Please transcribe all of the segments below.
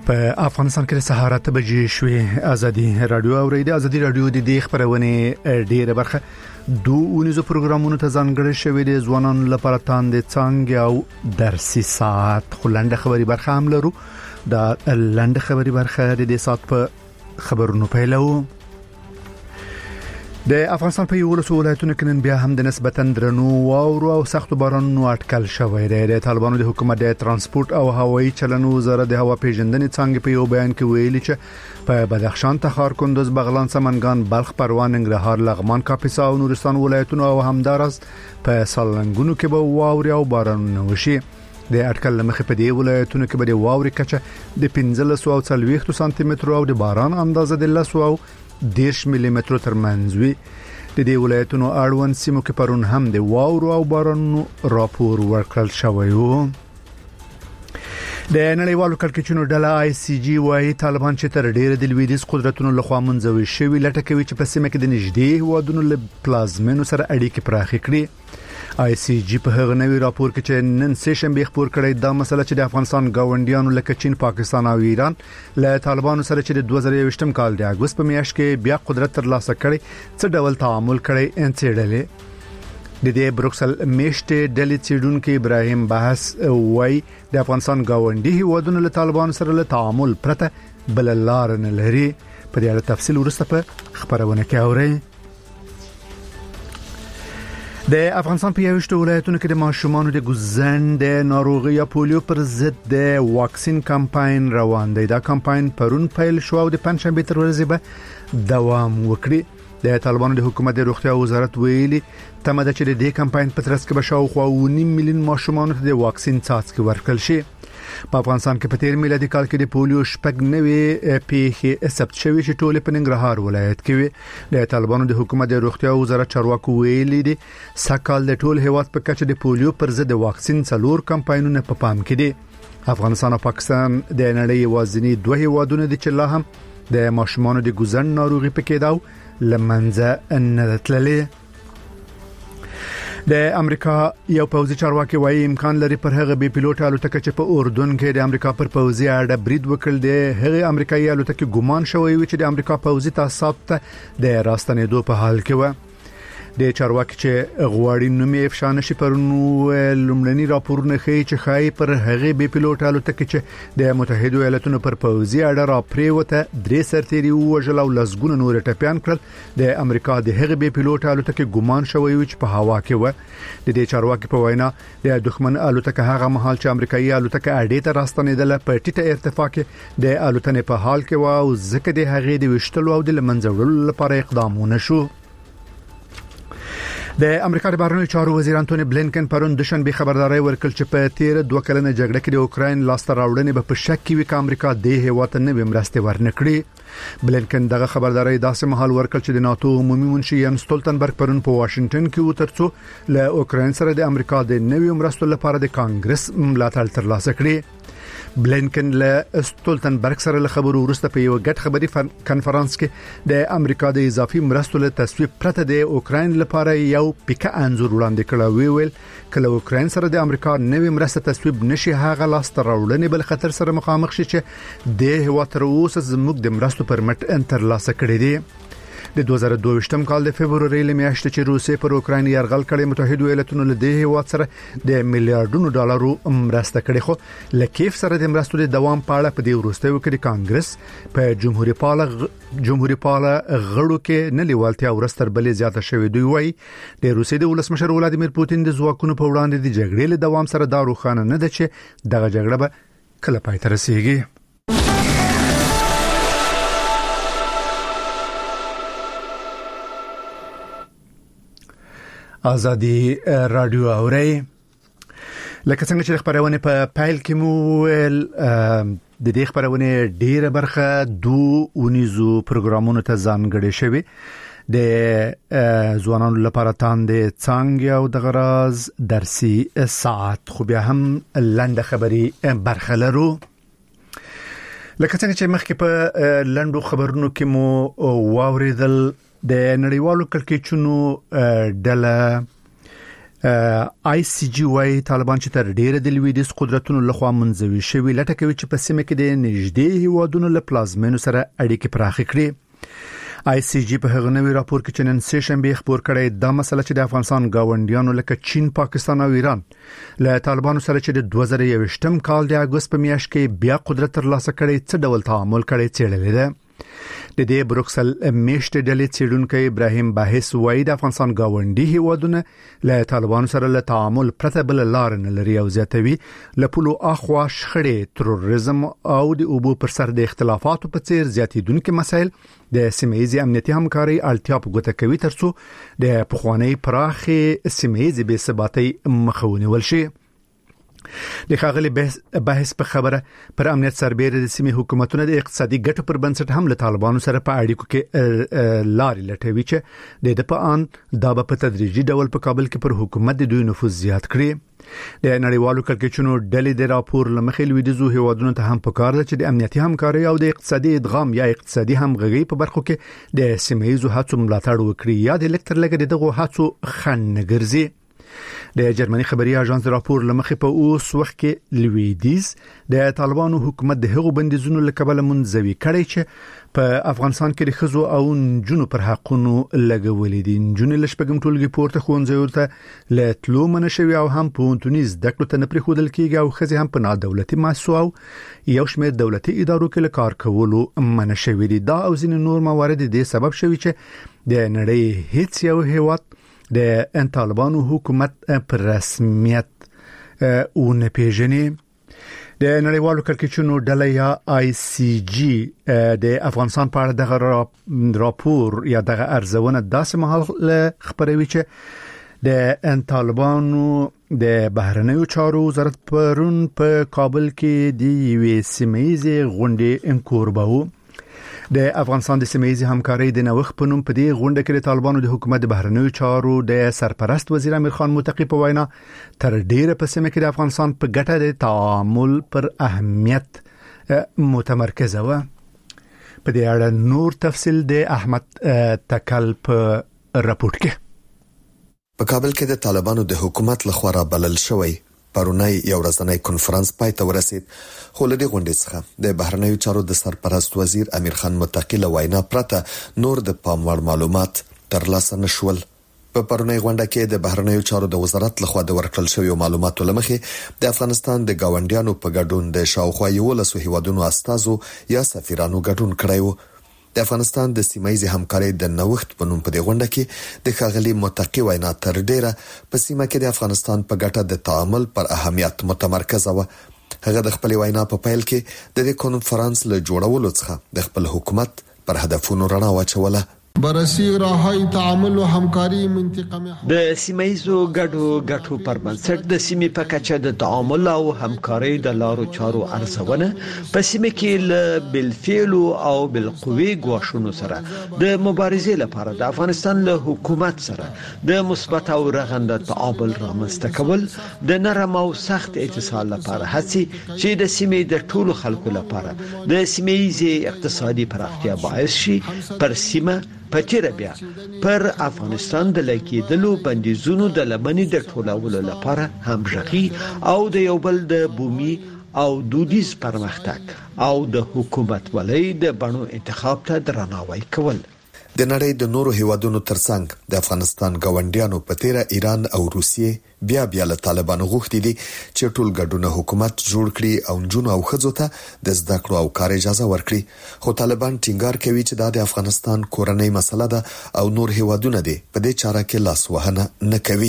په افغانستان کې سهار 8 بجې شوې. ازادي رادیو اوریدي. ازادي رادیو د دې خبرونه ډیره برخه دوه پروګرامونو ته ځانګړي شوی دي. ځوانانو لپاره تاند څنګه او درسي ساعت خلنده خبري برخه هم لرو. دا لنډه خبري برخه د دې ساعت په خبرونو پیلو. د افغانستان په یو ولایتونو کې نن بیا هم د نسبتاً درنو او سخت بارانونو اټکل شوی دی. د طالبانو د حکومت د ترانسپورت او هوایي چلنو وزارت د هوا پیژندنې څنګه په یو بیان کې ویلي چې په بدخشان، تخار، کندوز، بغلان، سمنګان، بلخ، پروان، ننګرهار، لغمان، کاپیسا او نورستان ولایتونو او همدارس په سالنګونو کې به واوري او بارانونه وشي. د اټکل لمخې په دې ولایتونو کې به د واوري کچه د 1540 سانتي متر او د باران اندازه د 10 ملي متر ترمنځ وي. د دې ولایتونو اړوند سیمو کې پرون هم د واورو او بارانونو راپور ورکړل شوی و. د نړیوالو کړکېچونو ډله ICG وايي طالبان چې تر ډیره د لویدیز قدرتونو لخوا منځوي شوی لټه کوي چې په سیمه کې د نږدې هوادونو له پلازمینو سره اړیکې پراخ کړي. ICG په هغه نوی راپور کې چې نن سه شنبه خبر کړی دا مسله چې د افغانستان گاونډیانو لکه چین، پاکستان او ایران له طالبانو سره چې د 2023 کال د اگست په میاشت کې بیا قدرت ترلاسه کړي څه ډول تعامل کړي انڅېډلې. د دې بروکسل میشته ډلې چیډونکو ابراهیم بحث وای د افغانستان گاونډي هیوادونو له طالبانو سره له تعامل پرته بل لار نه لري. په دې اړه تفصیل ورسته په خبرونه کې اورئ. د افغانستان په یوشته ولایتونو کې د ماشومانو د ګوزن د ناروغي یا پولیو پر ضد د واکسین کمپاین روان دی. دا کمپاین پرون پیل شو او د پنځشنبه تر ورځې به دوام وکړي. د طالبانو د حکومت د روغتیا وزارت ویلي تمه ده چې د دې کمپاین په ترڅ کې به شاوخوا 1.5 میلیون ماشومان ته د واکسین څاڅکي ورکړل شي. په افغانستان کې په تیر میلادي کال کې د پولیو شپږ نوې پیښې ثبت شوې چې ټول په ننګرهار ولایت کې وي. د طالبانو د حکومت د روغتیا وزارت چارواکو ویلي دي سکهال د ټول هیواد په کچه د پولیو پر ضد واکسین څلور کمپاینونه په پام کې دي. افغانستان او پاکستان د نړۍ وازنی دوه هیوادونه دي چې لا هم د ماشومانو د ګوزن ناروغي پکې داو لمنځه نه تللې. د امریکا یو پوځي چارواکي وایي امکان لري پر هغه بي پيلوټ الوتکه چې په اردن کې د امریکا پر پوځي اډه برید وکړ د هغه امریکایي الوتکه ګومان شوی و چې د امریکا پوځي تاسیسات ته د راستنېدو په حال کې و. د چارواکي چې غواړي نومي افشا نشي پرونو لومړني راپورونه ښيي چې خای پر هغه بي پيلوټ الوتکه چې د متحده ایالاتونو پر پوځي اډه را پریوته درې سرتيري وژل او لسګونه نور ټپيان کړل. د امریکا د هغه بي پيلوټ الوتکه ګومان شوی و چې په هوا کې و. د دې چارواکي په وینا د دښمن الوتکه هغه مهال چې امریکایي الوتکه اډې ته راستنېدله په ټیټه ارتفاع کې د الوتنې په حال کې و او ځکه د هغه د وشتلو او د لمنځوړلو لپاره اقدامونه شو. د امریکا د بهرنیو چارو وزیر انټونی بلینکن پرون د شنبه خبرداري ورکړه چې په تیر 2 کلنه جګړه کې د اوکراین لاسته راوړنې به په شک کې وي چې امریکا د هیواد نه ومرسته ورنکړي. بلینکن دغه خبرداري داسې مهال ورکړه چې د ناتو عمومي منشي ین سټولټنبرګ پرون په واشنگټن کې وترڅو له اوکراین سره د امریکا د نوي مرستو لپاره د کانګرس ملاتړ ترلاسه کړي. بلینکن له سټولټنبرګ سره له خبرو وروسته په یو غټ خبري کانفرنس کې د امریکا د اضافي مرستو له تصویب پرته د اوکراین لپاره یو پیکه انزور وړاندې کړی ویل کله اوکراین سره د امریکا نوې مرسته تصویب نشي هغه لاسته راوړنې بل خطر سره مخامخ شي چې د هیواد تر اوسه زموږ د مرستو پرمټ ترلاسه کړی دی. د 2022 کال د فبرवरी میاشتې چې روسیې پر اوکراین یرغل کړی متحده ایالاتونو له دې هیواد سره د میلیارډونو ډالرو مرسته کړې خو لکیف سره د مرستو د دوام په اړه په دې وروستیو کې د کانګرس په جمهوریت پاله غړو کې نه لیوالتیا ورستر بلې زیاته شوې. دوی وایي د روسیې د ولسمشر ولادیمیر پوتین د ځواکونو په وړاندې د جګړې له دوام سره دا روښانه نه ده چې دغه جګړه به کله پای ته رسیږي. ازادي رادیو اوري لکه څنګه چې خبرونه په پایل کې مو د دې خبرونه ډیره برخه ونیزو پروګرامونو ته ځانګړې شوی. د ځوانانو لپاره تاند څنګه او د غراز درسي ساعت خو بیا هم لنډه خبري برخه لرو. لکه څنګه چې مخکې په لنډو خبرونو کې مو واوریدل د نړیوالو کړکېچونو ډله آی سی جی وايي طالبان چې تر ډیره د لویدیس قدرتونو لخوا منځوي شوی لټه کوي چې په سیمه کې د نږدې هیوادونو له پلازمینو سره اړیکې پراخ کړي. آی سی جی په هغه نوې راپور کې چې نن سه شنبه خبر کړی دا مسله چې د افغانستان گاونډیانو لکه چین، پاکستان او ایران له طالبانو سره چې د 2021م کال د اگست په میاشت کې بیا قدرت ترلاسه کړي څه ډول تعامل کړي څېړلې ده. د دې بروکسل میشت ډلې څېړونکو ابراهیم باحث وايي د افغانستان گاونډي هیوادونه له طالبانو سره له تعامل پرته بل لار نه لري او زیاتوي له پلو اخوا شخړې، تروریزم او د اوبو پر سر د اختلافاتو په څیر زیاتیدونکو مسایل د سیمه‌یزي امنیتي همکاري اړتیا په ګوته کوي ترڅو د پخوانی پراخي سیمه‌یزي بې ثباتۍ مخه ونیول شي. د ښاغلي بحث په خبره پر امنیت سربېره د سیمې حکومتونو د اقتصادي ګټو پر بنسټ هم له طالبانو سره په اړیکو کې لارې لټوي چې د په ان دا په تدریجي ډول په کابل کې پر حکومت د دوی نفوذ زیات کړي. د نړیوالو کړکېچونو ډلې د راپور لمخې لویدیځو هیوادونو ته هم پکار ده چې د امنیتي همکاري او د اقتصادي ادغام یا اقتصادي همغږي په برخو کې د سیمه‌یزو هڅو ملاتړ وکړي یا د الکترلګ دغه هڅو خنډ نه ګرځي. د جرمني خبري اژانس راپور لمخې په اوس وخت کې لویدیز د طالبانو حکومت د هغو بندیزونو لکبل منځوي کړي چې په افغانستان کې د خزو او جنونو پر حقونو لګولې دي. جنونو لشپګم ټولګي پورته خونځي ته لټلو منشوي او هم پونتونیز د کړو ته نه پرې خودل کېږي او خزي هم په نادولتي مؤسسو او یو شمېر دولتي ادارو کې کار کولو منشوي دي. دا او ځینې نور موارد دي سبب شوي چې د نړۍ هیڅ یو هیواد د طالبانو حکومت پر رسمیت اون پیژني. د نړیوالو کړکېچونو ډله یا آی سی جی د افغانستان په اړه دغه راپور یا دغه ارزونه داسې مهال خبروي چې د طالبانو د بهرنیو چارو وزارت پرون په کابل کې د یوې سیمه‌یزي غونډې انکورباو. د افغانستان د سیمه‌یزي همکاري د نوښت په نوم په دې غونډه کې د طالبانو د حکومت د بهرنیو چارو د سرپرست وزیر امیر خان متقی په وینا تر ډیره په سیمه کې د افغانستان په ګټه د تعامل پر اهمیت متمرکزه و. په دې اړه نور تفصیل د احمد تکل په راپورټ کې. په کابل کې د طالبانو د حکومت لخوا را بلل شوی پرونی یو ورځنی کنفرانس پای ته ورسید، خو له دې غونډې څخه د بهرنیو چارو د سرپرست وزیر امیر خان متقی له وینا پرته نور د پام وړ معلومات ترلاسه نشول. په پرونی غونډه کې د بهرنیو چارو د وزارت لخوا د ورکړل شویو معلوماتو لمخې د افغانستان د گاونډیانو په ګډون د شاوخوا 11 هیوادونو استازو یا سفیرانو ګډون کړی و. د افغانستان د سیمه‌یزي همکاري د نوښت په نوم په دې غونډه کې د ښاغلي متقی وینا تر ډیره په سیمه کې د افغانستان په ګټه د تعامل پر اهمیت متمرکزه و. هغه د خپل وینا په پیل کې د دې کنفرانس له جوړولو څخه د خپل حکومت پر هدفونو رڼا واچوله. بررسي راهي تعامل او همکاري منطقه د سیمه‌یزو ګډو پر بنسټ د سیمې په کچه د تعامل او همکاري د لارو چارو ارزونه په سیمه کې له بالفعل او بالقوي غواړو سره د مبارزې لپاره د افغانستان له حکومت سره د مثبت او رغنده تعامل رامنځته کول د نرم او سخت اتصال لپاره هڅې چې د سیمې د ټولو خلکو لپاره د سیمه‌یزي اقتصادي پراختیا باعث شي پر سیمه پچیره بیا پر افغانستان د لګیدلو بندیزونو د لمنې د ټولولو لپاره همغږي او د یو بل د بومي او دودیز پرمختګ او د حکومت ولې د بڼو انتخاب ته درناوی کول. د نړۍ د نورو هیوادونو ترڅنګ د افغانستان گاونډیانو په تیره ایران او روسیې بیا له طالبانو غوښتي دي چې ټول ګډونه حکومت جوړ کړي او جنونو او خځو ته د زده کړو او کار اجازه ورکړي. خو طالبان ټینګار کوي چې د افغانستان کورنۍ مسله ده او نور هیوادونه دي په دې چاره کې لاس وهنه نه کوي.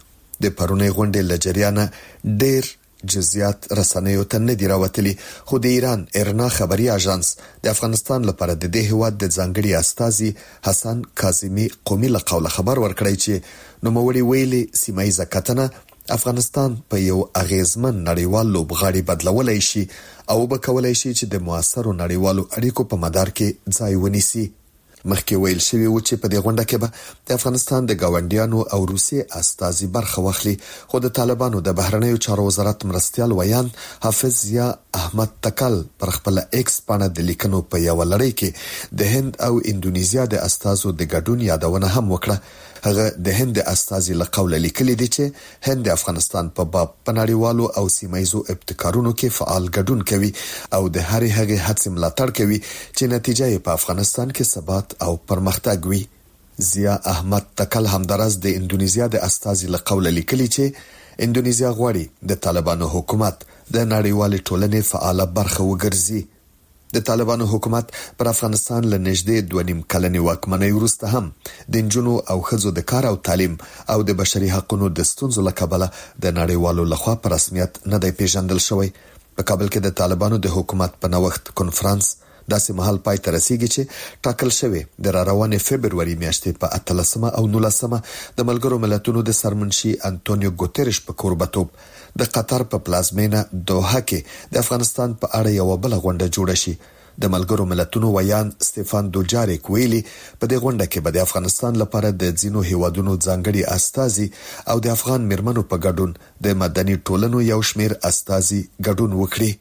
د پرونی غونډې لجریانه ډېر جزئیات رسنیو ته نه دی راوتلي، خو د ایران ارنا خبري اژانس د افغانستان لپاره د دې هیواد د ځانګړي استازي حسن کاظمی قومي له قوله خبر ورکړی چې نوموړي ویلي سیمه‌یزه کتنه افغانستان په یو اغیزمن نړیوال لوبغاړي بدلولای شي او به کولای شي چې د موثرو نړیوالو اړیکو په مدار کې ځای ونیسي. مخکې ویل شوی و چې په دې غونډه کې به د افغانستان د گاونډیانو او روسیې استازي برخه واخلي، خو د طالبانو د بهرنیو چارو وزارت مرستیال ویان حافظ ضیا احمد تکل پر خپل ایکس باندې د لیکنو په یو لړۍ کې د هند او انډونیزیا د استازو د ګډون یادونه هم وکړه. هغه د هند استازي لقول لیکلي دي چې هند د افغانستان په باب پناړیوالو او سیمایزو ابتکارونو کې فعال ګډون کوي او د هرې هغې هڅې ملاتړ کوي چې نتیجه یې په افغانستان کې ثبات او پرمختګ وي. ضیا احمد تکل همدارس د انډونیزیا د استازي لقول لیکلي چې انډونیزیا غواړي د طالبانو حکومت د نړیوالې ټولنې فعاله برخه وګرځي. د طالبانو حکومت پر افغانستان له نږدې 2.5 کلنې واکمنۍ وروسته هم د نجونو او ښځو د کار او تعلیم او د بشري حقوقو د ستونزو له کبله د نړیوالو لخوا په رسمیت نه دی پیژندل شوی. په کابل کې د طالبانو د حکومت په نوښت کنفرانس داسې مهال پای ته رسیږي چې ټاکل شوی د روانې فبرवरी میاشتې په 18 او 19 د ملګرو ملتونو د سرمنشي انټونیو ګوتریش په قربتوب د قطر په پلازمینه دوحه کې د افغانستان په اړه یو بل غونډه جوړه شي. د ملګرو ملتونو ویان سټيفان دوجاریک ویلي په دې غونډه کې به د افغانستان لپاره د ځینو هیوادونو ځانګړي استازي او د افغان مرمنو په ګډون د مدني ټولنو یو شمېر استازي ګډون وکړي.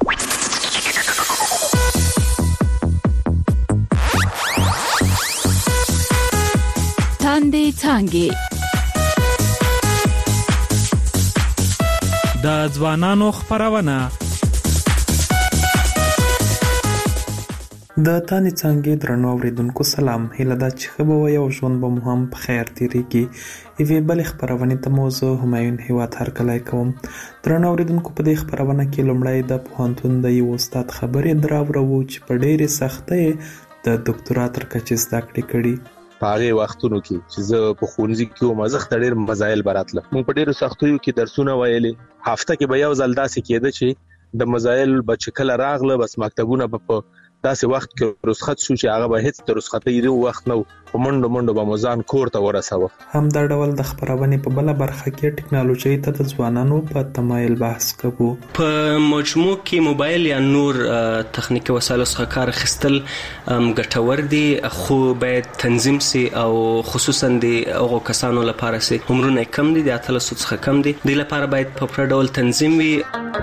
تاندې څانګې د ځوانانو خبرونه د تانې څانګې درنو اوریدونکو سلام. هیله ده چې ښه به وئ او ژوند به مو هم په خیر تېرېږي. یوې بلې خپرونې ته مو زه همایون هیواد هرکلی کوم. درنو اوریدونکو په دې خپرونه کې لومړی د پوهنتون د یو استاد خبرې دراوړو چې په ډېرې سختۍ د ډاکټرا تر کچې زده کړې کړي. په هغه وختونو کې چې زه په ښوونځي کې وم زه ډېر مزایل براتله مو په ډېرو سختیو کې درسونه ویلې. هفته کې به یو ځل داسې کېده چې د مزایل بچ کله راغله بس مکتبونه په داسې وخت کې رخصت شو چې هغه به هیڅ د رخصتۍ دی وخت نو په منډو به مزان کور ته ورساوه. هم دا ډول د خبرونې په بل برخه کې ټکنالوژي ته د ځوانانو په تمایل بحث کوو. په مجموع کې موبایل یا نور تخنیکی وسایل څخه کار اخیستل ګټور دي خو باید تنظیم سي او خصوصا د هغو کسانو لپاره سي عمرونه کم دي د 13 څخه کم دي د لپاره باید په پوره ډول تنظیم وي.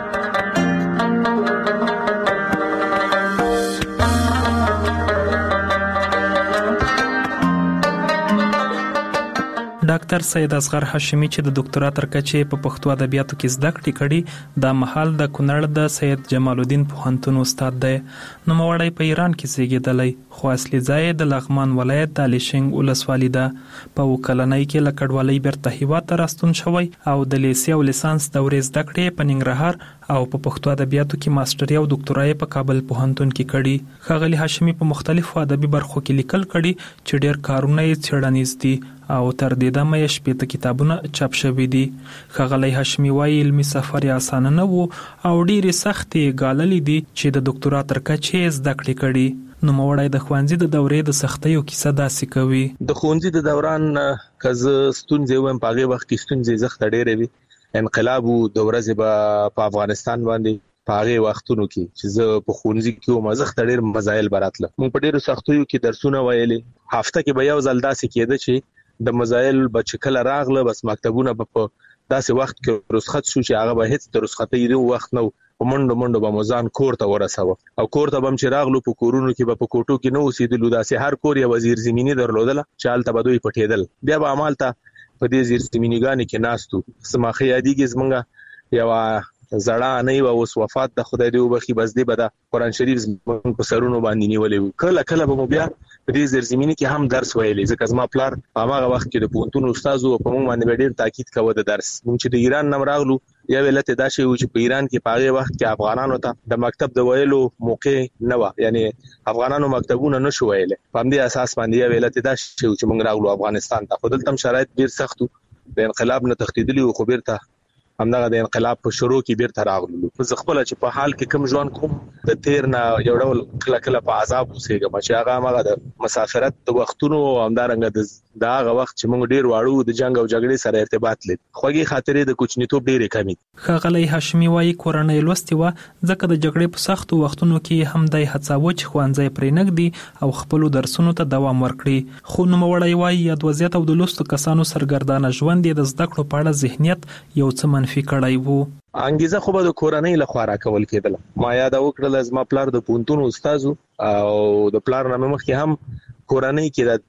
ډاکټر سید اصغر هاشمي چې د ډاکټرا تر کچې په پښتو ادبیاتو کې زده کړې کړي د محل د کونړ د سید جمال الدین پوهنتون استاد دی. نوموړی په ایران کې زیږیدلی خو اصلي ځای د لغمان ولایت د الیشنګ ولسوالي ده. په وکلنۍ کې له کډوالۍ بیرته هیواد ته راستون شوی او د لیسې او لیسانس دورې زده کړې په ننګرهار او په پښتو ادبیاتو کې ماستري او ډاکټرا په کابل پوهنتون کې کړي. ښاغلي هاشمي په مختلفو ادبي برخو کې لیکل کړي چې ډېر کارونه یې څېړنیز دي او تر دې دمه یې شپېته کتابونه چاپ شوي دي. ښاغلی هاشمي وایي علمي سفر یې اسانه نه و او ډېرې سختې ګاللې دي چې د ډاکټرا تر کچې زده کړې کړي. نوموړی د ښوونځي د دورې د سختیو کیسه داسې کوي. د ښوونځي د دوران که زه ستونزې ویم په هغې وخت کې ستونزې زښته ډېرې وي. انقلاب و د ورځې به په افغانستان باندې په هغې وختونو کې چې زه په ښوونځي کې وم زښته ډېر مزایل براتله مو په ډېرو سختیو کې درسونه ویلې. هفته کې به یو ځل داسې کېده چې د مزایل بچ کله راغله بس مکتبونه په داسې وخت کې رخصت شو چې هغه به هیڅ د رخصتۍ دی وخت نو په منډو به مزان کور ته ورساوه او کور ته بم چې راغلو په کورونو کې به په کوټو کې نو اوسېدلو داسې هر کور یو وزیر زمینی درلودله چې حالت به دوی پټېدل. بیا به عمل ته په دې زیر زمینیګانې کې ناستو سماخي یادېږي زمونږ یو زړه نه و اوس وفات د خدای دی وبخي بس دی به د قران شریف زمونږ په سرونو باندې نیولې کله به مو بیا په دې زیرزمینی کې هم درس ویلې ځکه زما پلار هغه وخت کې د پونتون استاد او په موږ باندې ډېر تاکید کوي د درس. موږ چې د ایران نم راغلو یا ولته دا شی و چې په ایران کې په هغه وخت کې افغانانو ته د مکتب د ویلو موقع نه و یعنی افغانانو مکتبونه نشو ویلې په دې اساس باندې ولته دا شی و چې موږ راغلو افغانستان ته. خو دلته شرایط ډېر سختو د انقلاب نه تښتیدلی او خو بیرته همدغه د انقلاب په شروع کې بیرته راغلو. زه خپل چې په حال کې کم ژوند کوم د تیر نه یو ډول کله په عذاب اوسېږم چې هغه د مسافرت د وختونو همدارنګه د دا هغه وخت چې موږ ډیر واړو د جنگ او جګړې سره ارتباط لري. خوږی خاطرې د کوچنیتوب ډېرې کمی. ښاغلی هاشمي وايي کورنۍ لوستي و ځکه د جګړې په سختو وختونو کې هم د هڅاوه چې ښوونځي پرې نګدي او خپل درسونو ته دوام ورکړي. خو نوموړی وايي یاد وضعیت او د لوستو کسانو سرګردانه ژوند د زده کړو په اړه ذهنیت یو څه منفي کړی وو. انګیزه خو به د کورنۍ لخوا راکول کېدل. ما یاد وکړل از ما پلار د پونتون استاد او د پلار نامه مخکې هم کورنۍ کې د